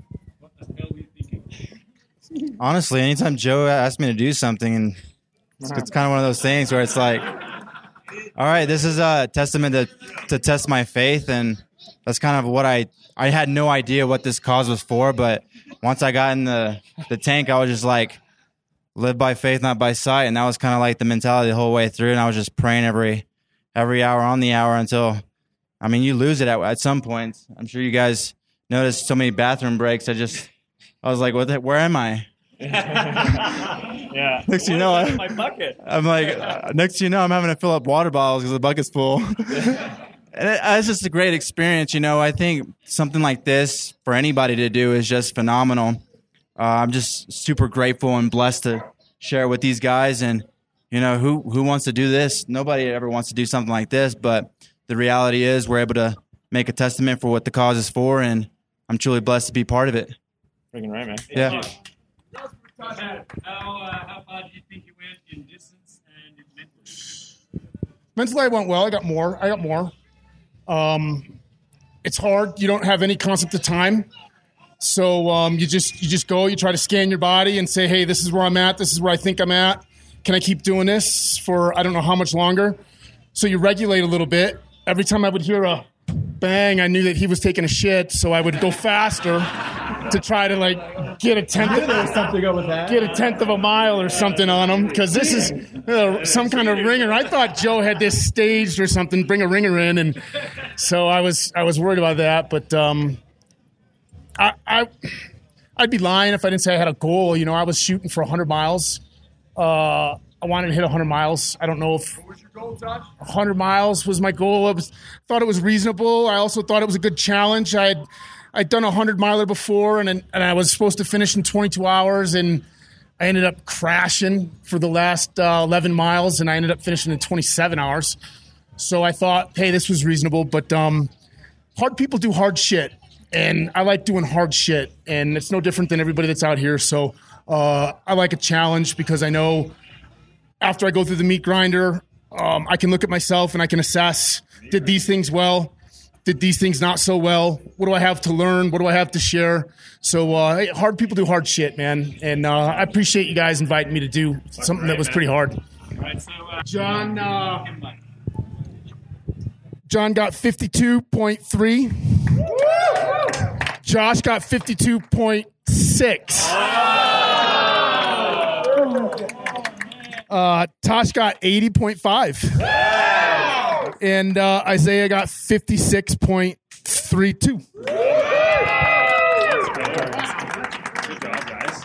Honestly, anytime Joe asked me to do something, and it's, it's kind of one of those things where it's like, all right, this is a testament to, to test my faith, and that's kind of what I I had no idea what this cause was for, but once I got in the, the tank, I was just like, live by faith, not by sight, and that was kind of like the mentality the whole way through, and I was just praying every every hour on the hour until, I mean, you lose it at, at some point. I'm sure you guys noticed so many bathroom breaks. I just, I was like, what the, where am I? Yeah. Next thing you know, I, my bucket. I'm like, uh, next thing you know, I'm having to fill up water bottles because the bucket's full. And it, it's just a great experience. You know, I think something like this for anybody to do is just phenomenal. Uh, I'm just super grateful and blessed to share it with these guys. And, you know, who, who wants to do this? Nobody ever wants to do something like this. But the reality is we're able to make a testament for what the cause is for. And I'm truly blessed to be part of it. Freaking right, man. Yeah. How, uh, how far do you think you went in distance and in mentally? Mentally, I went well. I got more. I got more. Um, it's hard. You don't have any concept of time. So um, you just you just go. You try to scan your body and say, hey, this is where I'm at. This is where I think I'm at. Can I keep doing this for I don't know how much longer? So you regulate a little bit. Every time I would hear a bang, I knew that he was taking a shit. So I would go faster to try to like get a tenth of, something to go with that. get a tenth of a mile or something on him, because this is uh, some kind of ringer. I thought Joe had this staged or something, bring a ringer in, and so I was I was worried about that. But um, I, I I'd be lying if I didn't say I had a goal. You know, I was shooting for one hundred miles. Uh, I wanted to hit one hundred miles. I don't know if What was your goal, Josh? one hundred miles was my goal. I was, thought it was reasonable. I also thought it was a good challenge. I had I'd done a hundred miler before, and and I was supposed to finish in twenty-two hours, and I ended up crashing for the last uh, eleven miles, and I ended up finishing in twenty-seven hours. So I thought, hey, this was reasonable. But um, hard people do hard shit, and I like doing hard shit, and it's no different than everybody that's out here. So uh, I like a challenge because I know after I go through the meat grinder, um, I can look at myself and I can assess, did these things well? Did these things not so well? What do I have to learn? What do I have to share? So uh, hey, hard people do hard shit, man. And uh, I appreciate you guys inviting me to do something that was pretty hard. John, uh, John got fifty-two point three. Josh got fifty-two point six. Uh, Tosh got eighty point five. And uh, Isaiah got fifty-six point three two. Good job, guys.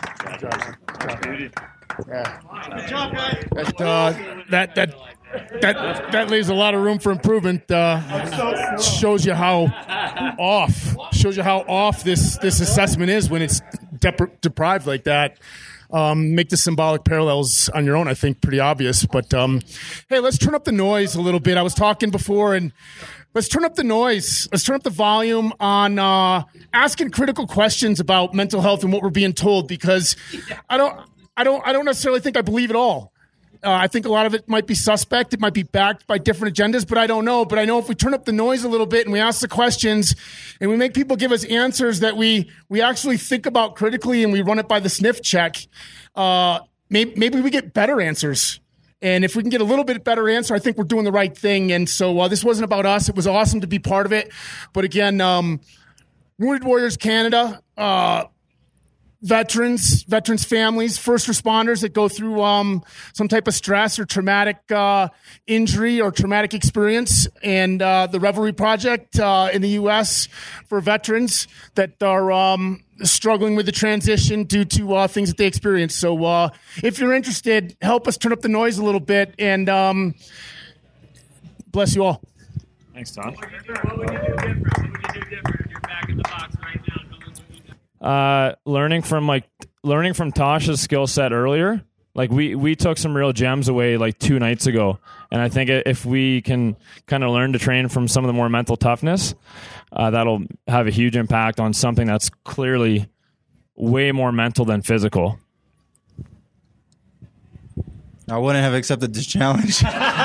That, uh, that that that that leaves a lot of room for improvement. Uh, shows you how off shows you how off this this assessment is when it's dep- deprived like that. Um, make the symbolic parallels on your own, I think, pretty obvious. But um, hey, let's turn up the noise a little bit. I was talking before, and let's turn up the noise. Let's turn up the volume on uh, asking critical questions about mental health and what we're being told, because I don't, I don't, I don't necessarily think I believe it all. Uh, I think a lot of it might be suspect. It might be backed by different agendas, but I don't know. But I know if we turn up the noise a little bit and we ask the questions and we make people give us answers that we we actually think about critically and we run it by the sniff check, uh, maybe, maybe we get better answers. And if we can get a little bit better answer, I think we're doing the right thing. And so uh, this wasn't about us. It was awesome to be part of it. But again, um, Wounded Warriors Canada, uh, veterans, veterans families, first responders that go through um, some type of stress or traumatic uh, injury or traumatic experience, and uh, the Revelry Project uh, in the U S for veterans that are um, struggling with the transition due to uh, things that they experience. So uh, if you're interested, help us turn up the noise a little bit, and um, bless you all. Thanks, Tom. What would you do different? What would you do different if you're back in the box right now? Uh, learning from like learning from Tosh's skill set earlier. Like we we took some real gems away like two nights ago, and I think if we can kind of learn to train from some of the more mental toughness, uh, that'll have a huge impact on something that's clearly way more mental than physical. I wouldn't have accepted this challenge.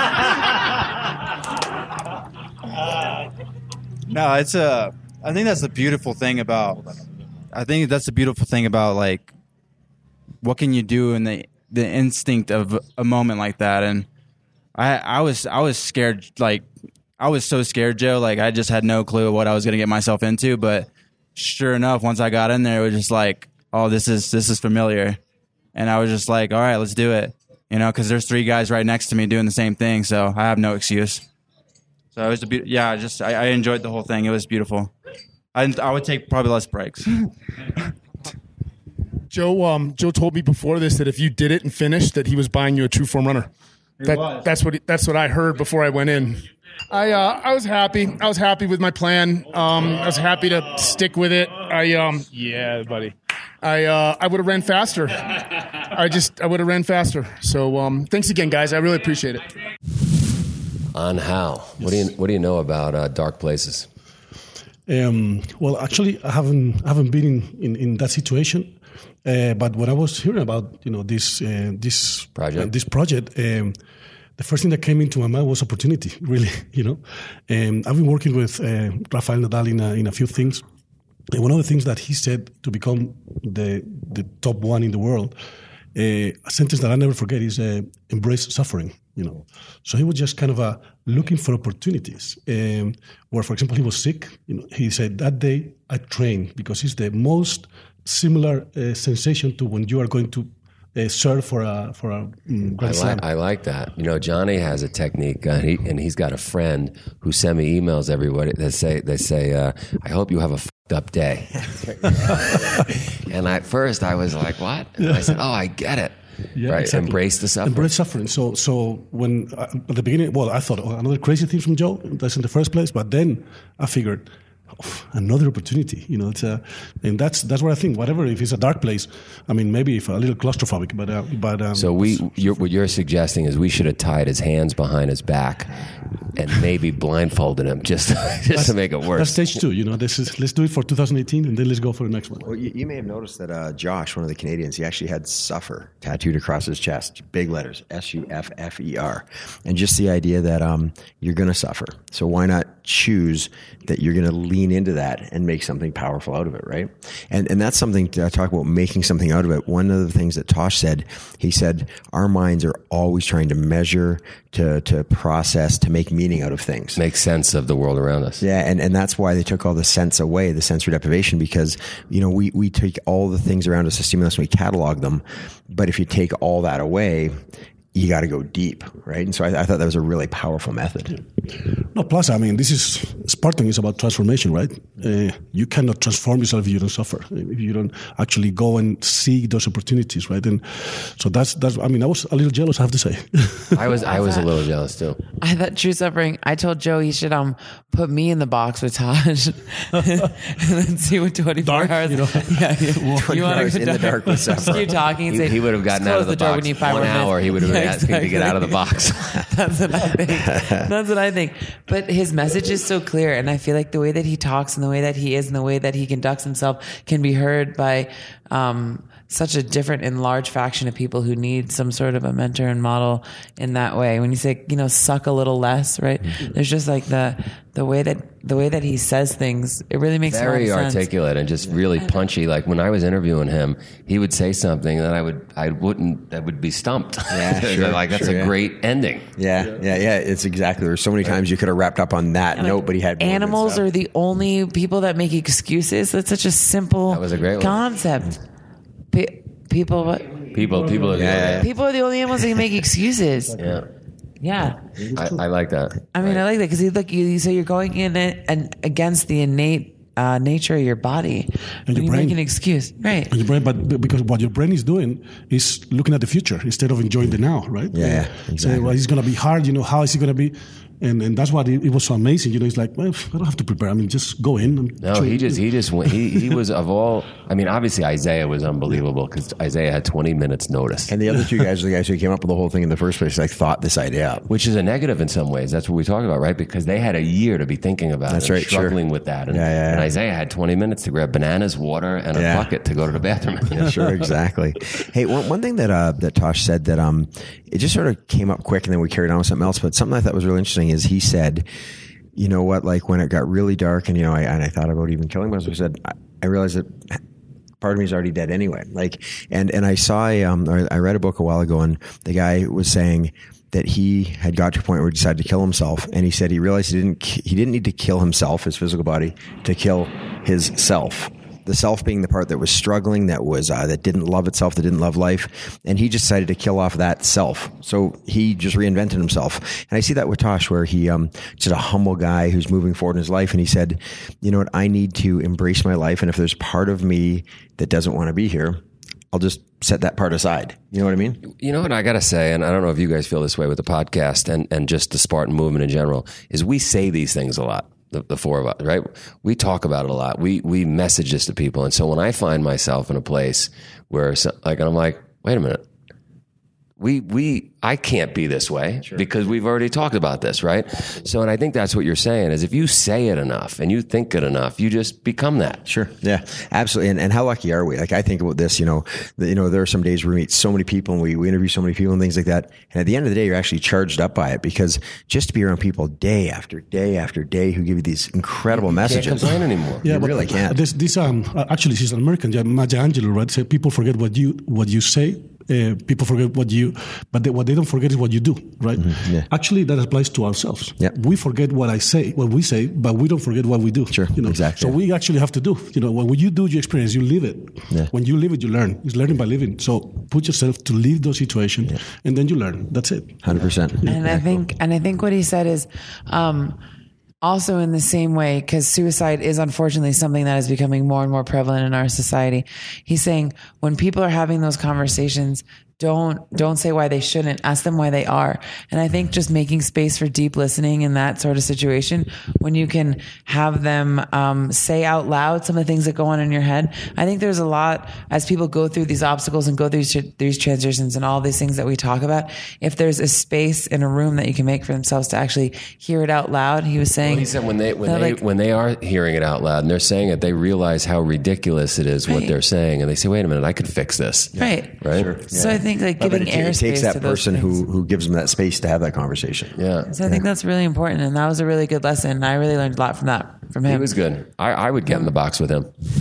No, it's a. I think that's the beautiful thing about. I think that's the beautiful thing about like, what can you do in the the instinct of a moment like that? And I I was I was scared. Like I was so scared, Joe. Like I just had no clue what I was gonna get myself into. But sure enough, once I got in there, it was just like, oh, this is this is familiar, and I was just like, all right, let's do it. You know, because there's three guys right next to me doing the same thing, so I have no excuse. So it was a be- yeah, I just I, I enjoyed the whole thing. It was beautiful. I I would take probably less breaks. Joe, um, Joe told me before this that if you did it and finished, that he was buying you a True Form runner. That, was. That's what he, that's what I heard before I went in. I uh, I was happy. I was happy with my plan. Um, I was happy to stick with it. I um, yeah, buddy. I uh, I would have ran faster. I just I would have ran faster. So um, thanks again, guys. I really appreciate it. On how? What do you What do you know about uh, dark places? Um, well, actually, I haven't I haven't been in, in, in that situation. Uh, but when I was hearing about you know this uh, this project, uh, this project, um, the first thing that came into my mind was opportunity. Really, you know, um, I've been working with uh, Rafael Nadal in a, in a few things, and one of the things that he said to become the the top one in the world, uh, a sentence that I never forget is uh, embrace suffering. You know, so he was just kind of uh, looking for opportunities. Um, where, for example, he was sick. You know, he said that day I trained because it's the most similar uh, sensation to when you are going to uh, serve for a for a um, Grand I Slam. like, I like that. You know, Johnny has a technique, uh, he, and he's got a friend who send me emails everybody that say they say, uh, "I hope you have a fucked up day." And at first, I was like, "What?" And I said, "Oh, I get it." Yeah, right, exactly. Embrace the suffering. Embrace suffering. So, so when uh, at the beginning, well, I thought oh, another crazy thing from Joe. That's in the first place, but then I figured oh, another opportunity. You know, it's uh, and that's that's what I think. Whatever, if it's a dark place, I mean, maybe if a little claustrophobic, but uh, but um, so we, you're, what you're suggesting is we should have tied his hands behind his back and maybe blindfolded him just just to make it worse. That's stage two. You know, this is let's do it for two thousand eighteen, and then let's go for the next one. Well, you, you may have noticed that uh, Josh, one of the Canadians, he actually had "suffer" tattooed across his chest, big letters, S U F F E R, and just the idea that um, you're going to suffer. So why not choose that you're going to lean into that and make something powerful out of it, right? And and that's something to talk about, making something out of it. One of the things that Tosh said, he said, our minds are always trying to measure, to to process, to make meaning out of things. Make sense of the world around us. Yeah, and, and that's why they took all the sense away, the sensory deprivation, because, you know, we, we take all the things around us as stimulus and we catalog them. But if you take all that away, you got to go deep, right? And so I, I thought that was a really powerful method. No, plus, I mean, this is Spartan is about transformation, right? Uh, you cannot transform yourself if you don't suffer, if you don't actually go and see those opportunities, right? And so that's that's. I mean, I was a little jealous, I have to say. I was I was a little jealous too. I thought true suffering. I told Joe he should um put me in the box with Taj and then see what twenty-four Dark, hours. you know? Yeah, yeah. twenty-four hours in the dark with Just suffering. keep talking. And He, say, he would have gotten "Close out of the, the door box when you five one more minutes." hour. He would have Yeah, been asking to get out of the box. That's what I think. That's what I think. But his message is so clear, and I feel like the way that he talks and the way that he is and the way that he conducts himself can be heard by um, such a different and large faction of people who need some sort of a mentor and model in that way. When you say, you know, suck a little less, right? Mm-hmm. There's just like the the way that the way that he says things, it really makes very a lot of sense. articulate and just really punchy. Like when I was interviewing him, he would say something that I would I wouldn't that would be stumped. Yeah, sure, like that's sure, a yeah. great ending. Yeah, yeah, yeah. It's exactly. There's so many times you could have wrapped up on that And note, like, but he had more animals good stuff. are the only people that make excuses. That's such a simple That was a great one. concept. Pe- people, what? People, people are the Yeah, yeah. People are the only animals that can make excuses. yeah. Yeah. I, I like that. I mean, I like that because you look, you so you're going in it and against the innate uh, nature of your body. And your you brain. make an excuse, right? And your brain, but b- because what your brain is doing is looking at the future instead of enjoying the now, right? Yeah, yeah, So exactly. well, it's going to be hard. You know, how is it going to be? And and that's what it, it was so amazing. You know, it's like, well, I don't have to prepare. I mean, just go in. And No, he just he just went, he he was of all. I mean, obviously Isaiah was unbelievable because Isaiah had twenty minutes notice, And the other two guys are the guys who came up with the whole thing in the first place. Like thought this idea out, which is a negative in some ways. That's what we talk about, right? Because they had a year to be thinking about That's it, and right, sure. struggling with that. And, Yeah, yeah, and yeah. Isaiah had twenty minutes to grab bananas, water, and a Yeah. bucket to go to the bathroom. Yeah, sure, exactly. Hey, one, one thing that uh, that Tosh said that um, it just sort of came up quick, and then we carried on with something else. But something I thought was really interesting is he said, you know what, like when it got really dark, and you know, I, and I thought about even killing myself. He said, I, I realized that part of me is already dead anyway. Like, and and I saw, a, um, or I read a book a while ago, and the guy was saying that he had got to a point where he decided to kill himself, and he said he realized he didn't he didn't need to kill himself, his physical body, to kill his self. The self being the part that was struggling, that was uh, that didn't love itself, that didn't love life, and he just decided to kill off that self. So he just reinvented himself. And I see that with Tosh, where he um, just a humble guy who's moving forward in his life, and he said, "You know what? I need to embrace my life, and if there's part of me that doesn't want to be here, I'll just set that part aside." You know what I mean? You know what I got to say, and I don't know if you guys feel this way with the podcast and, and just the Spartan movement in general, is we say these things a lot. The, the four of us, right? We talk about it a lot. We we message this to people, and so when I find myself in a place where, so, like, I'm like, wait a minute, we we I can't be this way sure. because we've already talked about this, right? So, and I think that's what you're saying is if you say it enough and you think it enough, you just become that. Sure, yeah, absolutely. And, and how lucky are we? Like I think about this, you know, the, you know, there are some days where we meet so many people and we, we interview so many people and things like that. And at the end of the day, you're actually charged up by it because just to be around people day after day after day who give you these incredible you messages, can't complain anymore. Yeah, you but really can't. This, this um, actually, she's an American, yeah, Maya Angelou, right? Say people forget what you what you say. Uh, people forget what you, but they, what they don't forget is what you do, right? Mm-hmm, yeah. Actually, that applies to ourselves. Yeah. We forget what I say, what we say, but we don't forget what we do. Sure, you know? exactly. So we actually have to do. You know, when you do, you experience, you live it. Yeah. When you live it, you learn. It's learning by living. So put yourself to live those situations, yeah. and then you learn. That's it. one hundred percent. And I think, and I think what he said is. Um, Also, in the same way, because suicide is unfortunately something that is becoming more and more prevalent in our society. He's saying when people are having those conversations, don't don't say why they shouldn't. Ask them why they are. And I think just making space for deep listening in that sort of situation, when you can have them um, say out loud some of the things that go on in your head. I think there's a lot as people go through these obstacles and go through these, these transitions and all these things that we talk about. If there's a space in a room that you can make for themselves to actually hear it out loud, he was saying. Well, he said when they when they like, when they are hearing it out loud and they're saying it, they realize how ridiculous it is right. what they're saying, and they say, "Wait a minute, I could fix this." Right, right. Sure. So yeah. I think like But giving it, it airspace takes that to those person things. who who gives them that space to have that conversation. Yeah. So I think that's really important, and that was a really good lesson. I really learned a lot from that from him. He was good. I, I would get in the box with him.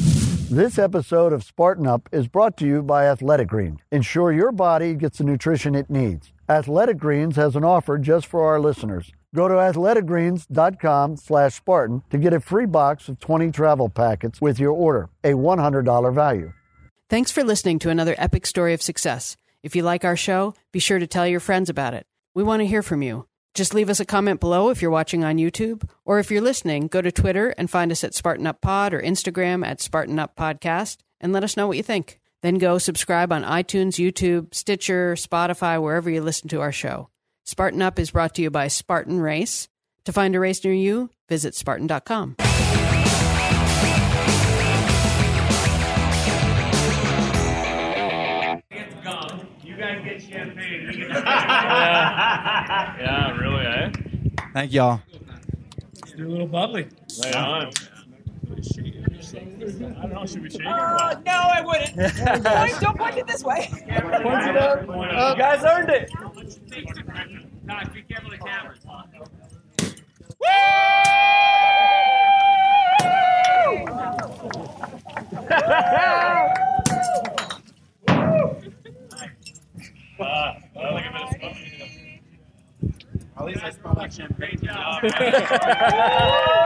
This episode of Spartan Up is brought to you by Athletic Greens. Ensure your body gets the nutrition it needs. Athletic Greens has an offer just for our listeners. Go to athleticgreens.com slash Spartan to get a free box of twenty travel packets with your order, a one hundred dollars value. Thanks for listening to another epic story of success. If you like our show, be sure to tell your friends about it. We want to hear from you. Just leave us a comment below if you're watching on YouTube, or if you're listening, go to Twitter and find us at Spartan Up Pod or Instagram at Spartan Up Podcast and let us know what you think. Then go subscribe on iTunes, YouTube, Stitcher, Spotify, wherever you listen to our show. Spartan Up is brought to you by Spartan Race. To find a race near you, visit Spartan dot com. You guys get champagne. yeah. yeah, really, eh? Thank y'all. Let's do a little bubbly. Lay on. I don't know, should we shake it or Uh, what? no, I wouldn't. Point, don't point it this way. Point it up. You guys earned it. Doc, be careful of the cameras. Uh, I like a bit of smoke. At least I smell like champagne.